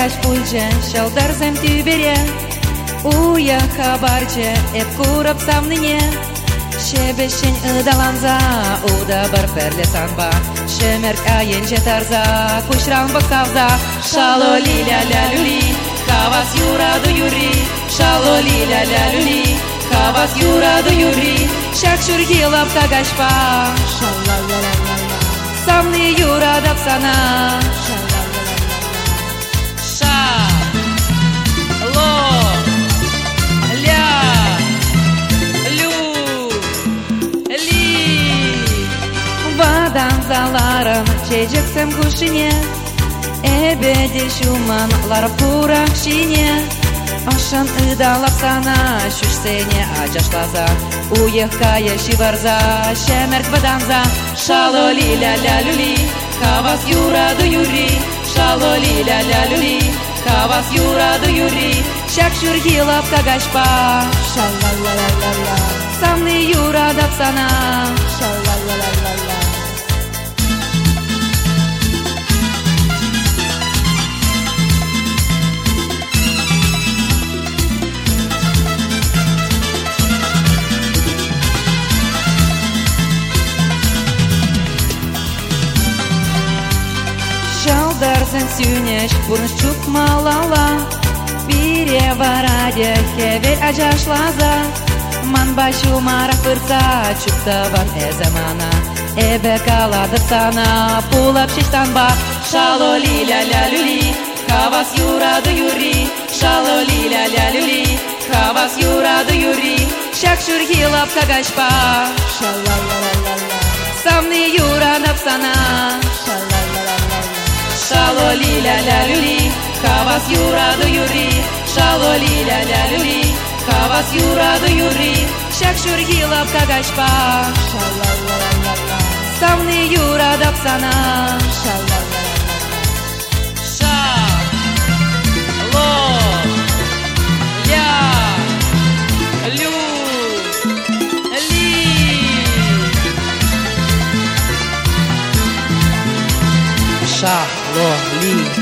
кач пульче, шалдарзем тюбере. Уяха барче, эп курап самныне. Шебешень ыдаланза, уда бар перле санба. Шемерк айенче тарза, кушран баксавза. Шало ля-ля-люли, кавас юраду юри. Шало ля-ля-люли, кавас юраду юри. Шак шургилап кагашпа. Ша-ла-ла-ла-ла-ла. Самны юрадап сана. Заларам чечексем гушине, эбеде шуман лар пурак шине. Ашан ыдалап сана, шушсене ажашлаза. Уехкая шиварза, шемерк баданза. Шало ля-ля-люли, кавас юраду юри. Шало ля-ля-люли, кавас юраду юри. Шак шургилап кагашпа. Ша-ла-ла-ла-ла-ла. Самны юрадап сана. Ша-ла-ла-ла-ла-ла. Шалдарзен сюнеш, пурныш чукмалала. Перевараде хевель ажашлаза. Манбашу мара пырца, чуктаван эзамана. Эбе каладып сана, пулап шиштанба. Шало ля-ля-люли, кавас юраду юри. Шало ля-ля-люли, кавас юраду юри. Шак шургилап кагашпа. Ша-ла-ла-ла-ла-ла. Самны юрадап сана. Ша-ла-ла-ла-ла-ла. Шало ля-ля-люли, кавас юраду юри. Шало ля-ля-люли, кавас юраду юри. Шак шургилап кагашпа. Ша-ла-ла-ла-ла-ла. Самны юрадап сана. Ша-ла-ла-ла-ла-ла. Ша, ло, ля, лю, ли. Ша, ло, ли.